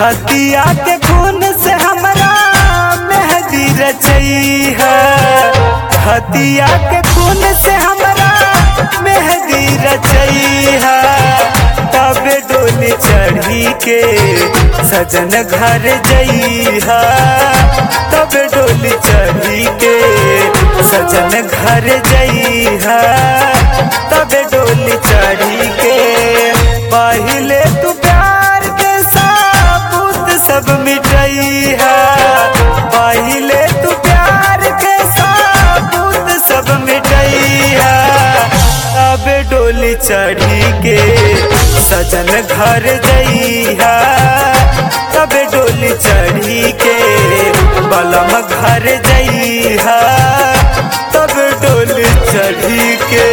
हतिया के खून से हमरा मेहंदी रचई है। हतिया के खून से हमरा मेहंदी रचई है। तबे डोली चढ़ी के सजन घर जई है। तबे डोली चढ़ी के सजन घर जई है। तबे डोली चढ़ी के पहिले तू प्यार के साबुत सब मिटई है। पहिले तू प्यार के साबुत सब मिटई है। तबे डोली चढ़ी के सजन घर जई है। तबे डोली चढ़ी के बलम घर जई है। तब डोली चढ़ी के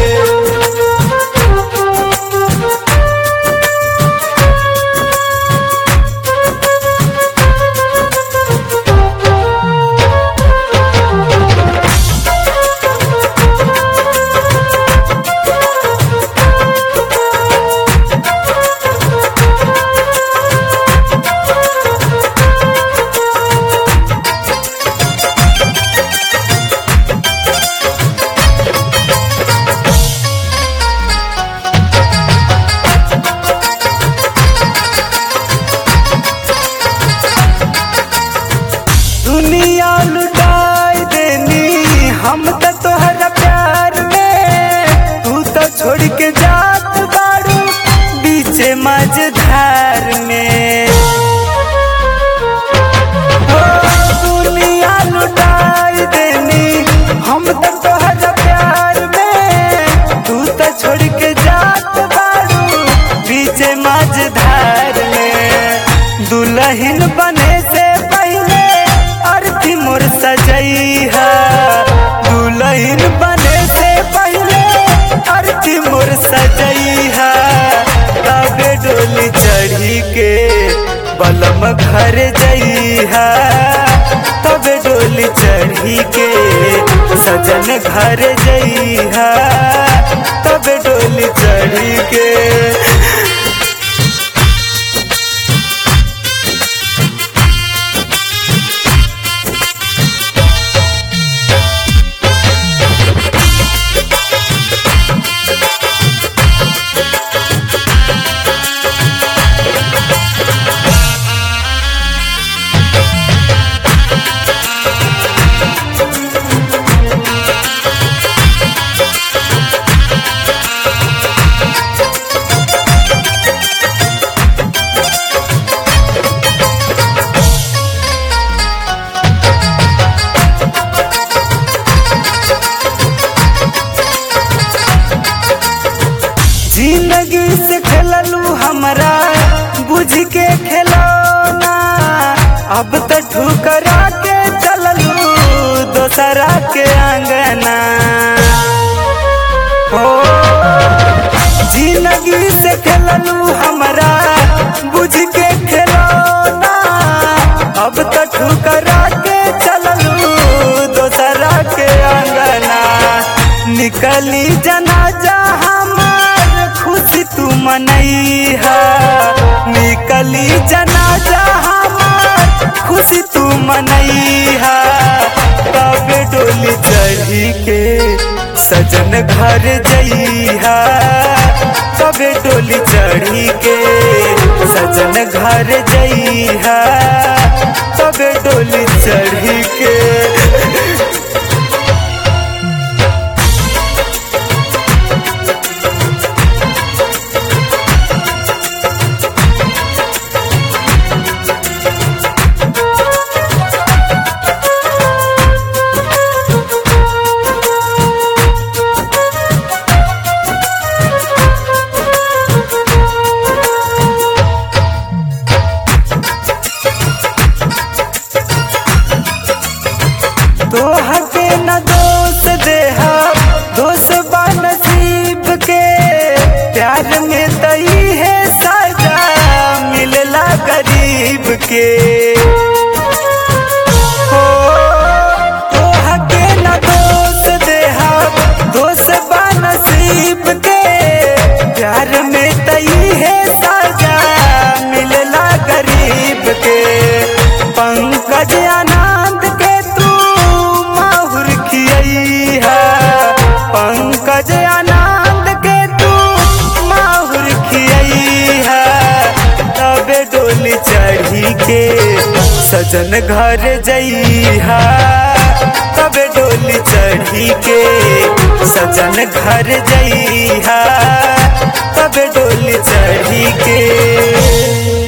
दुनिया लुटाई देनी हम तो तोहरा प्यार में। तू तो छोड़ के जात बारू बीचे मझधार में। हो दुनिया लुटाई देनी हम तो तोहरा प्यार में। तू तो छोड़ के जात बारू बीचे मझधार में। दुल्हन बने से पहले अर्थी मोर सजई है। दुल्हन बने से पहले अर्थी मोर सजई है। तबे डोली चढ़ी के बलम घर जई है। तबे डोली चढ़ी के सजन घर जई है। तबे डोली चढ़ी के जिंदगी से खेललू हमरा बुझ के खिलौना। अब तो ठुकरा के चललू दोसरा के अंगना। हो जिंदगी से खेललू हमरा बुझ के खिलौना। अब तो ठुकरा के चललू दोसरा के अंगना। निकली जनाजा खुशी तू मनई है। निकली जनाजा हमार खुशी तू मनई है। तबे डोली चढ़ी के सजन घर जई है। तबे डोली चढ़ी के सजन घर जई है। तबे डोली चढ़ी के तोहके न दोष देहा दोष बा नसीब के। प्यार में तई है सजा मिलला गरीब के। हो तोहके न दोष देहा दोष बा नसीब के। प्यार में तई है सजा मिलला गरीब डोली चढ़ी के सजन घर जइहा, तबे डोली चढ़ी के सजन घर जइहा, तबे डोली चढ़ी के।